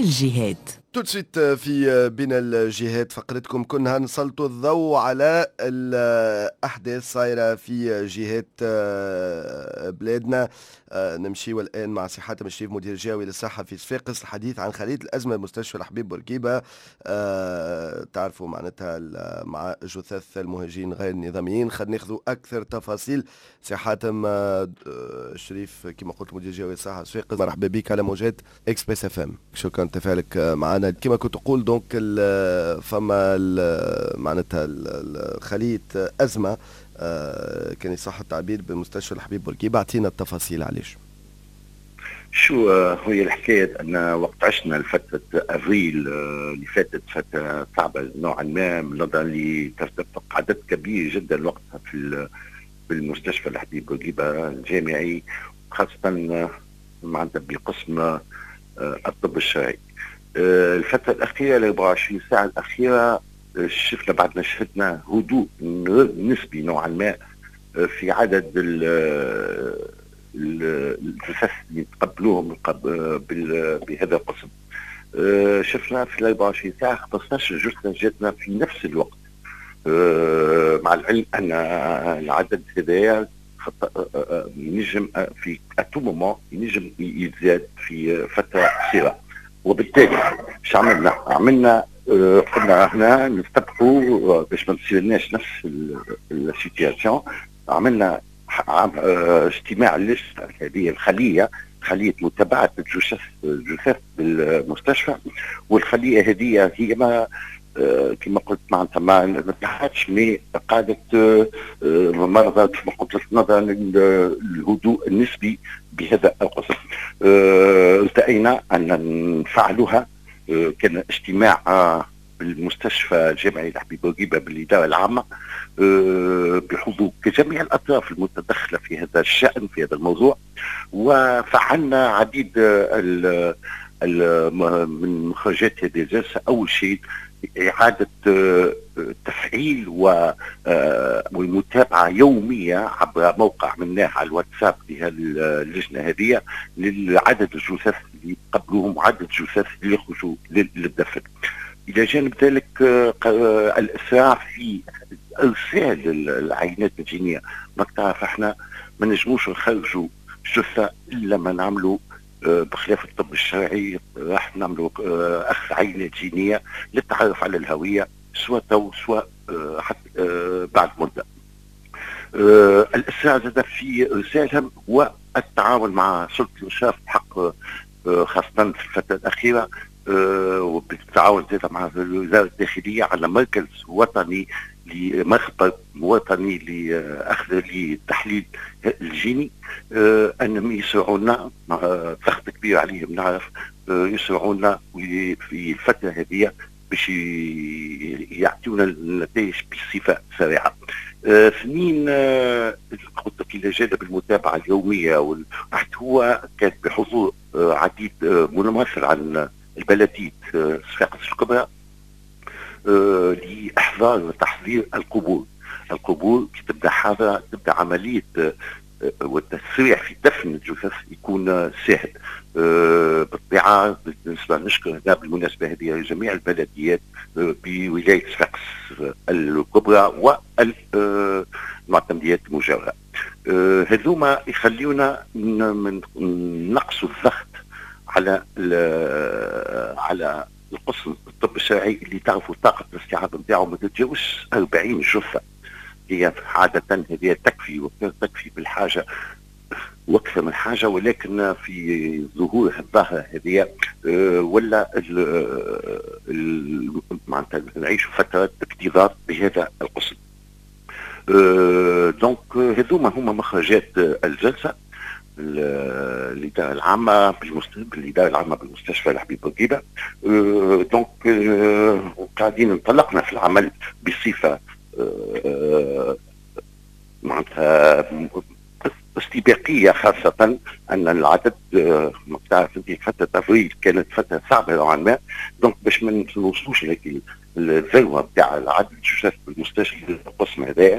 الجهات. تدسيت في بين الجهات فقرتكم كنا نسلطوا الضوء على الأحداث صايرة في جهات بلادنا. نمشي الآن مع سي حاتم الشريف مدير جاوي للصحة في صفاقس الحديث عن خلية الأزمة بمستشفى الحبيب بورقيبة. تعرفوا معناتها مع جثث المهاجرين غير النظاميين. خلينا ناخذوا أكثر تفاصيل. سي حاتم الشريف كما قلت مدير جاوي للصحة صفاقس، مرحبا بك على موجات اكسبريس اف ام. شكرا تفاعلك معنا. كما كنت تقول دونك فما معناتها خلية أزمة كان يصح التعبير بمستشفى الحبيب بورقيبة. اعطينا التفاصيل علاش. شو هي الحكاية أن وقت عشنا الفترة أفريل اللي فاتت فترة صعبة نوعا ما نظرا لتدفق عدد كبير جدا وقتها في المستشفى الحبيب بورقيبة الجامعي، خاصة معناتها بقسم الطب الشرعي. الفترة الأخيرة ال 24 ساعة الأخيرة شفنا بعدنا شهدنا هدوء نسبي نوعا ما في عدد الجثث اللي تقبلوهم بهذا القسم. شفنا في ال 24 ساعة 15 جثة جاتنا في نفس الوقت، مع العلم أن العدد هذايا ينجم في اتو مومون ينجم يتزاد في فترة قصيرة. وبالتالي ايش عملنا قلنا هنا نستبقوا باش ما تصيرناش نفس السيتياسيون. عملنا اجتماع اللجنة هذه خلية متابعة الجثث بالمستشفى، والخلية هذه هي ما كما قلت معناتها ما نتحدثش مي قادت مرضى كما قلت لك نظرا للهدوء النسبي بهذا القسم. التقينا ان نفعلوها. كان اجتماع بالمستشفى الجامعي الحبيب بورقيبة بالإدارة العامة بحضور جميع الأطراف المتدخلة في هذا الشأن في هذا الموضوع، وفعلنا عديد من مخرجات هذه الجلسة. أول شيء إعادة تفعيل والمتابعة يومية عبر موقع عملناه على الواتساب للجنة هذه لعدد الجثث اللي قبلوهم وعدد الجثث اللي يخرجوا للدفن. إلى جانب ذلك الإسراع في إرسال العينات الجينية. ما تعرف احنا ما نجموش نخرجوا جثة إلا ما نعملوا بخلاف الطب الشرعي راح نعملوا أخذ عينات جينية للتعرف على الهوية سواء تو سواء حتى بعد مدة. الإسراع زاد في إرسالهم والتعاون مع سلطة الإشراف بحق خاصة في الفترة الأخيرة، وبالتعاون زاد مع وزارة الداخلية على مركز وطني لمخبر وطني لأخذ للتحليل الجيني، أنهم يسرعونا ضغط كبير عليهم نعرف يسرعونا في الفترة هذه باش يعطيونا النتائج بصفة سريعة. اثنين قلت لك إلى جانب المتابعة اليومية هو كان بحضور عديد ممثل عن البلدية صفاقس الكبرى لإحضار وتحضير القبور كي تبدأ عملية والتسريع في دفن الجثث يكون سهل. بالطبيعة بالنسبة نشكر هنا بالمناسبة هذه جميع البلديات بولاية صفاقس الكبرى والمعتمديات المجاورة. هذوما يخليونا نقصوا الضغط على القسم الطب الشرعي اللي تعرفوا طاقة الاستيعاب نتاعو ما تتجاوزش 40 جثة. هي عادة هذه تكفي بالحاجة واكثر من حاجة، ولكن في ظهور الظاهرة هذه ولا معناتها نعيش فترة اكتظاظ بهذا القسم. دونك هذوما هما مخرجات الجلسة. الإدارة العامة بالمستشفى الحبيب بورقيبة. دونك قاعدين انطلقنا في العمل بصفة معناتها استباقية، خاصة أن العدد ما تعرف أنت فترة أفريل كانت فترة صعبة نوعا ما. دونك باش ما نوصلوش لكن الذروة بتاع العدد الجثث بالمستشفى القسم هذا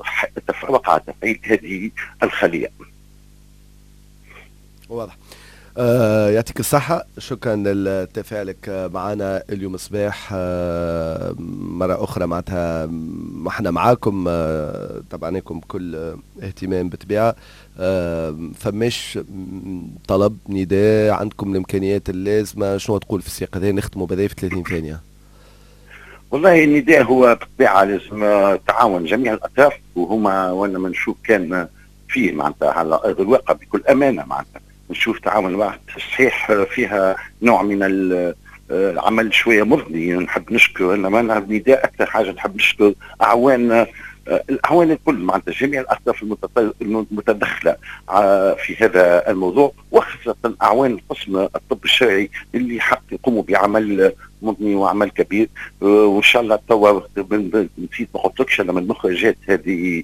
وقع تفعيل هذه الخلية. واضح. يعطيك الصحة، شكرا لتفاعلك معنا اليوم صباح. مرة أخرى معناتها احنا معاكم، تابعناكم بكل اهتمام بالطبيعة. فماش طلب نداء عندكم الإمكانيات اللازمة، شنو تقول في السياق هذا؟ نختموا بهذا في 30 ثانية. والله النداء هو بالطبيعه لازم تعاون جميع الاطراف، وهما وانا ما نشوف كان فيه معناتها على ارض الواقع بكل امانه، معناتها نشوف تعاون واحد صحيح فيها نوع من العمل شويه مرضي. نحب نشكر انا ما نعرف نداء اكثر حاجه نحب نشكر اعوان الاعوان الكل، معناتها جميع الاطراف المتدخله في هذا الموضوع، وخاصه اعوان قسم الطب الشرعي اللي حق يقوموا بعمل مضني وعمل كبير. وان شاء الله توا نسيت ما قلتلكش انا من مخرجات هذه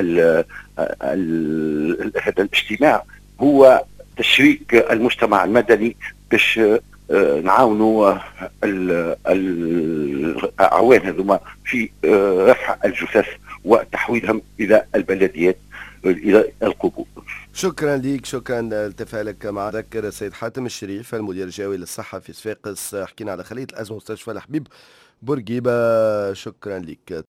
هذا الاجتماع هو تشريك المجتمع المدني باش نعاونوا الاعوان هذوما في رفع الجثث وتحويلهم الى البلديات الى القبور. شكرا ليك، شكرا لتفاعلك مع ذكر السيد حاتم الشريف المدير الجوي للصحة في صفاقس. حكينا على خلية الأزمة مستشفى الحبيب بورقيبة. شكرا لك.